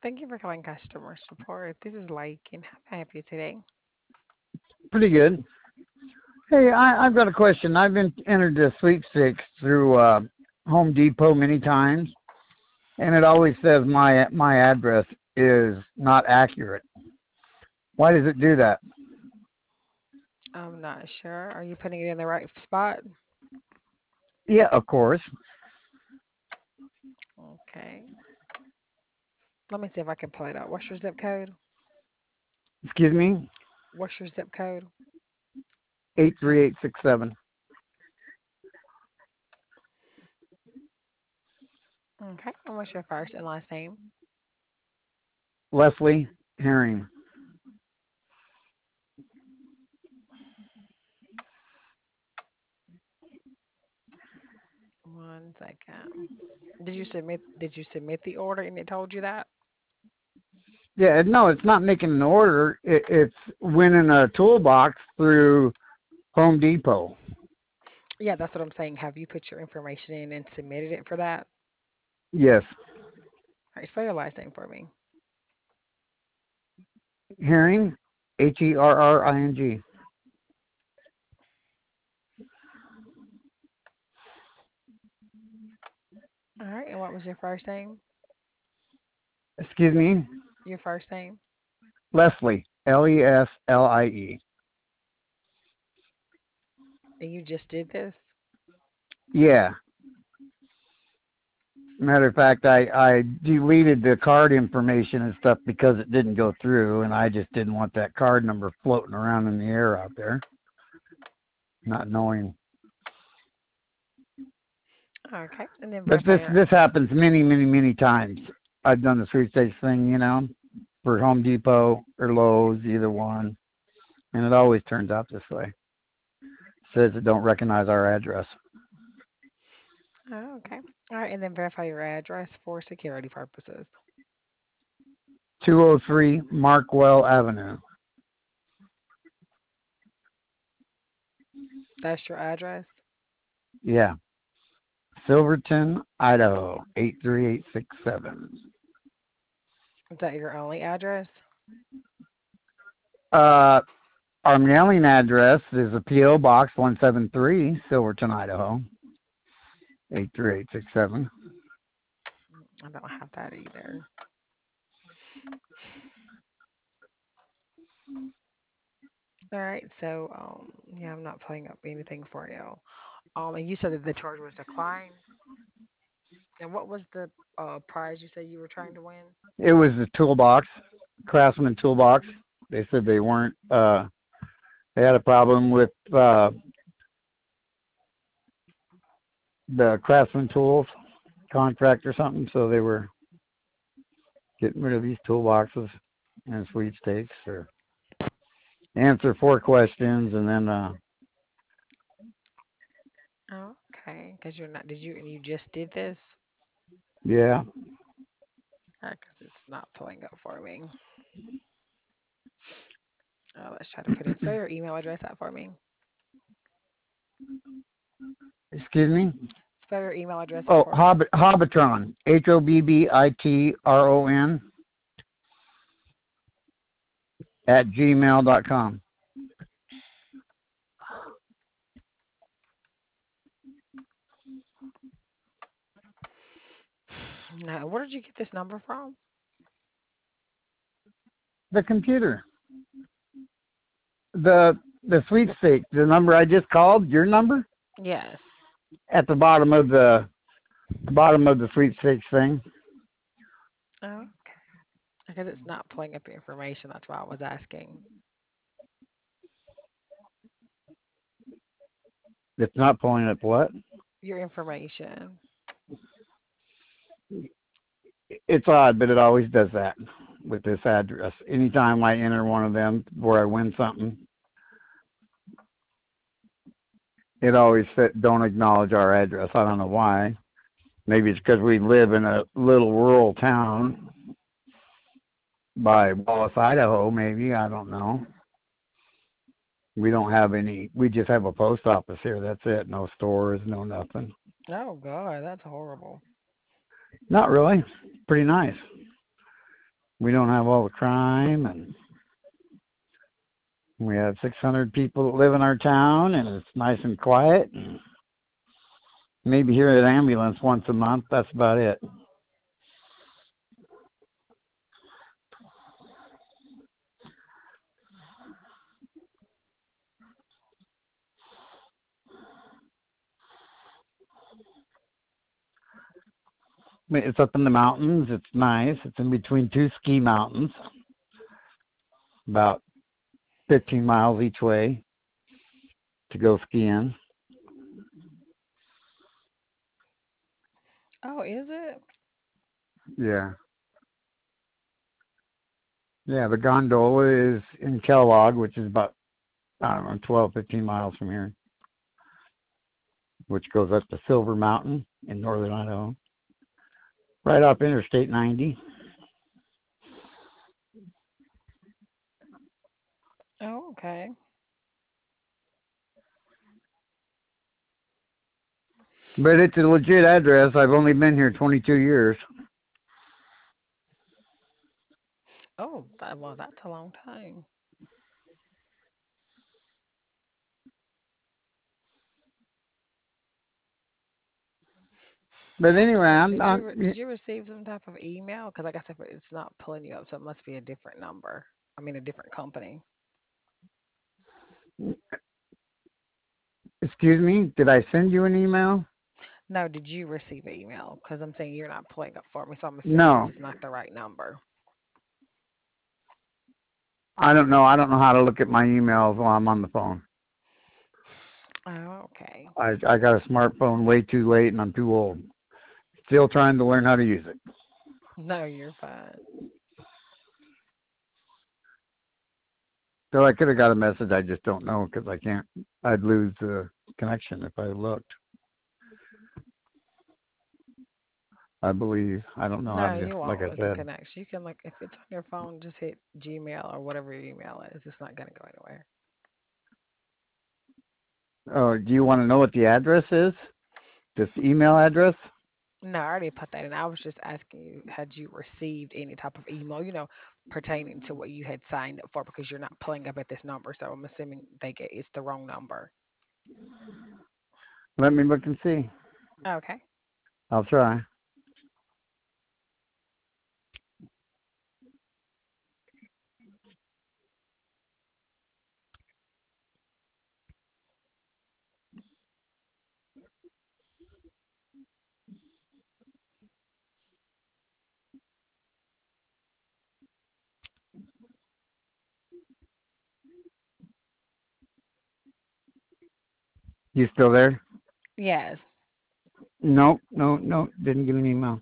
Thank you for calling customer support. This is Lake, and how may I help you today? Pretty good. Hey, I've got a question. I've been entered the sweepstakes through Home Depot many times, and it always says my address is not accurate. Why does it do that? I'm not sure. Are you putting it in the right spot? Yeah, of course. Okay. Let me see if I can pull it up. What's your zip code? Excuse me. What's your zip code? 83867. Okay. And what's your first and last name? Leslie Herring. 1 second. Did you submit the order and it told you that? Yeah, no, it's not making an order. It's winning a toolbox through Home Depot. Yeah, that's what I'm saying. Have you put your information in and submitted it for that? Yes, All right, spell your last name for me. Herring. Herring. All right, and what was your first name? Excuse me. Your first name? Leslie. Leslie. And you just did this? Yeah. Matter of fact, I deleted the card information and stuff because it didn't go through, and I just didn't want that card number floating around in the air out there, not knowing. Okay, and then But verify this your. this happens many times. I've done the sweepstakes thing, for Home Depot or Lowe's, either one, and it always turns out this way. Says it don't recognize our address. Oh, okay. All right, and then verify your address for security purposes. 203 Markwell Avenue. That's your address. Yeah. Silverton, Idaho, 83867. Is that your only address? Uh, our mailing address is a P.O. Box 173, Silverton, Idaho, 83867. I don't have that either. All right, so yeah, I'm not pulling up anything for you. And you said that the charge was declined. And what was the prize you said you were trying to win? It was the toolbox, Craftsman toolbox. They said they weren't, they had a problem with the Craftsman tools contract or something, so they were getting rid of these toolboxes and sweepstakes or answer 4 questions and then, Oh, okay, because you're not. Did you and you just did this? yeah. Because it's not pulling up for me. Let's try to put in. Spell your email address out for me. Excuse me? Spell your email address out Oh, for me. Hobbitron, Hobbitron at gmail.com. Now, where did you get this number from? The computer, the sweepstake, the number I just called, your number Yes. at the bottom of the sweepstakes thing. Oh, okay. Because it's not pulling up your information. That's why I was asking. It's not pulling up what? Your information. It's odd, but it always does that with this address. Anytime I enter one of them where I win something, it always said don't acknowledge our address. I don't know why. Maybe it's because we live in a little rural town by Wallace, Idaho. Maybe I don't know. We don't have any. We just have a post office here. That's it. No stores. No nothing. Oh God, that's horrible. Not really. Pretty nice. we don't have all the crime, and we have 600 people that live in our town, and it's nice and quiet. And maybe hear an ambulance once a month. That's about it. It's up in the mountains. It's nice. It's in between two ski mountains, about 15 miles each way to go skiing. Oh, is it? Yeah. Yeah, the gondola is in Kellogg, which is about, I don't know, 12, 15 miles from here, which goes up to Silver Mountain in northern Idaho, right off Interstate 90. Oh, okay. But it's a legit address. I've only been here 22 years. Oh, well, that's a long time. But anyway, So, I'm did you receive some type of email? Because like I said, it's not pulling you up, so it must be a different number. I mean, a different company. excuse me, did I send you an email? No, did you receive an email? Because I'm saying you're not pulling up for me, so I'm assuming this No, is not the right number. I don't know. I don't know how to look at my emails while I'm on the phone. Oh, okay. I got a smartphone way too late, and I'm too old. Still trying to learn how to use it. No, you're fine. So I could have got a message. I just don't know because I can't. I'd lose the connection if I looked. I believe. I don't know how No, to. you Like won't I lose the said. connection. You can look if it's on your phone, just hit Gmail or whatever your email is. It's not gonna go anywhere. Oh, do you want to know what the address is? Just email address? No, I already put that in. I was just asking you, had you received any type of email, pertaining to what you had signed up for because you're not pulling up at this number. So I'm assuming it's the wrong number. Let me look and see. Okay. I'll try. You still there? Yes. No, no, no. Didn't get an email.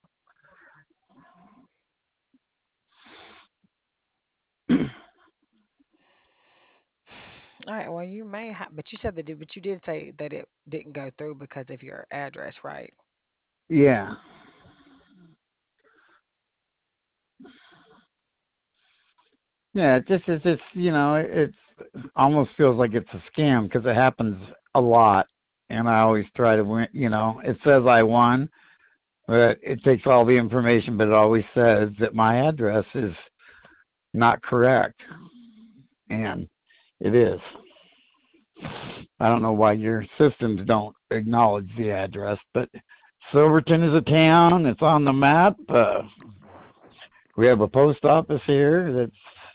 All right. Well, you may have, but you said but you did say that it didn't go through because of your address, right? Yeah. Yeah. It's just it almost feels like it's a scam because it happens a lot, and I always try to win. It says I won, but it takes all the information, but it always says that my address is not correct, and it is. I don't know why your systems don't acknowledge the address, but Silverton is a town. It's on the map. We have a post office here. That's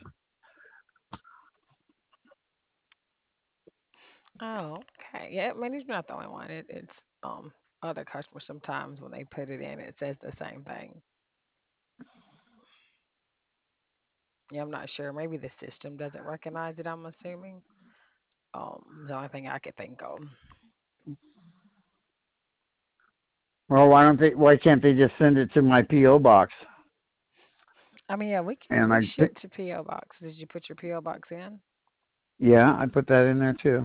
Oh, okay. Yeah, I mean, you're not the only one. It's other customers sometimes when they put it in, it says the same thing. Yeah, I'm not sure. Maybe the system doesn't recognize it, I'm assuming. The only thing I could think of. well. Why don't they? Why can't they just send it to my PO box? I mean, yeah, And we ship to PO box. Did you put your PO box in? yeah, I put that in there too.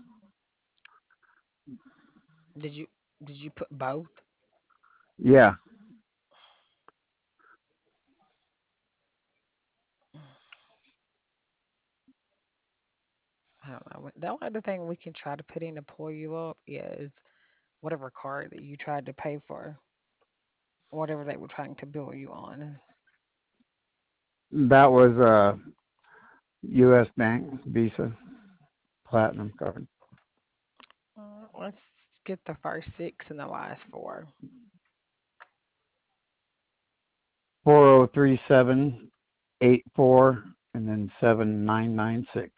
Did you did you put both? Yeah. I don't know. The only other thing we can try to put in to pull you up is whatever card that you tried to pay for, whatever they were trying to bill you on. That was a U.S. Bank Visa Platinum card. Let's get the first six and the last four. 403784 and then 7996.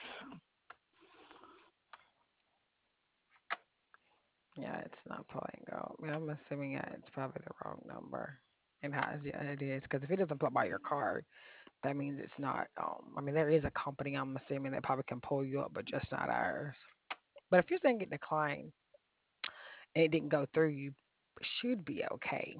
Yeah, it's not pulling up. I mean, I'm assuming yeah, it's probably the wrong number. And how yeah, it is because if it doesn't pull up by your card, that means it's not. I mean, there is a company I'm assuming that probably can pull you up, but just not ours. But if you're saying it declined and it didn't go through, you should be okay.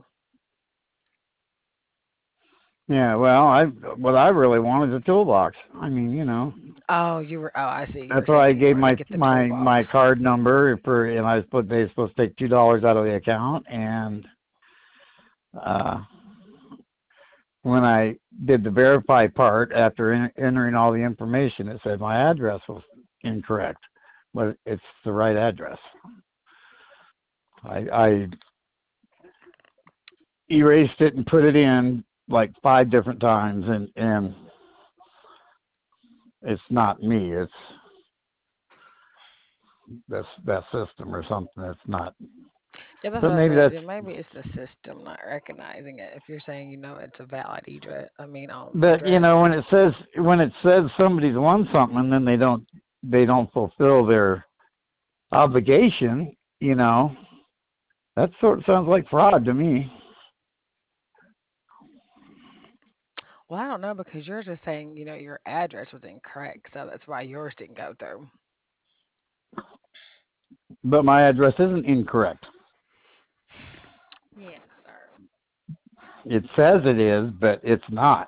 Yeah, well, I what I really want is a toolbox. I mean, you know, Oh, you were. Oh, I see. You were that's why saying I that you gave wanted to my get the my my toolbox. card number for, and I was supposed they supposed to take $2 out of the account, and uh when I did the verify part after entering all the information, it said my address was incorrect, but it's the right address. I erased it and put it in like 5 different times, and it's not me. It's that system or something. That's not. Yeah, that's But what I maybe said. that's. Yeah, maybe it's the system not recognizing it. If you're saying it's a valid address, I mean But you address. know, when it says somebody's won something and then they don't fulfill their obligation, that sort of sounds like fraud to me. Well, I don't know because yours is saying your address was incorrect, so that's why yours didn't go through. But my address isn't incorrect. Yes, sir. It says it is, but it's not.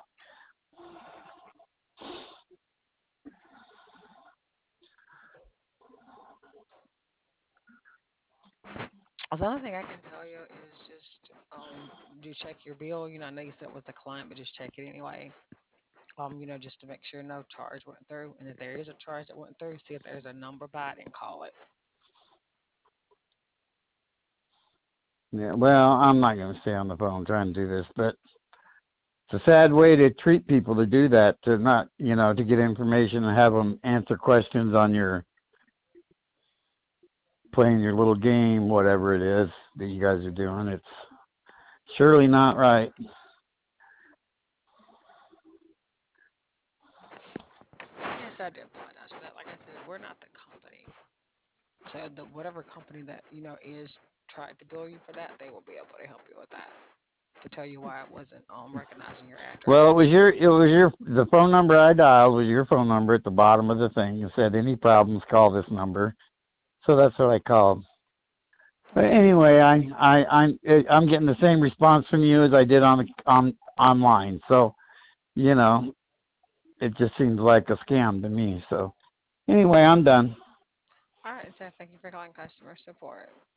Well, the only thing I can tell you is just do check your bill. I know you said it was the client, but just check it anyway. Just to make sure no charge went through, and if there is a charge that went through, see if there's a number by it and call it. Yeah, well, I'm not going to stay on the phone trying to do this, but it's a sad way to treat people to do that, to not, to get information and have them answer questions on your playing your little game, whatever it is that you guys are doing. It's surely not right. Yes, I do apologize for that. Like I said, we're not the company, so the whatever company that is tried to bill you for that, they will be able to help you with that to tell you why it wasn't recognizing your Well, address. the phone number I dialed was your phone number at the bottom of the thing. It said any problems, call this number. So that's what I called. But Okay. anyway, I'm getting the same response from you as I did on online. So you know, it just seems like a scam to me. So anyway, I'm done. All right, so thank you for calling customer support.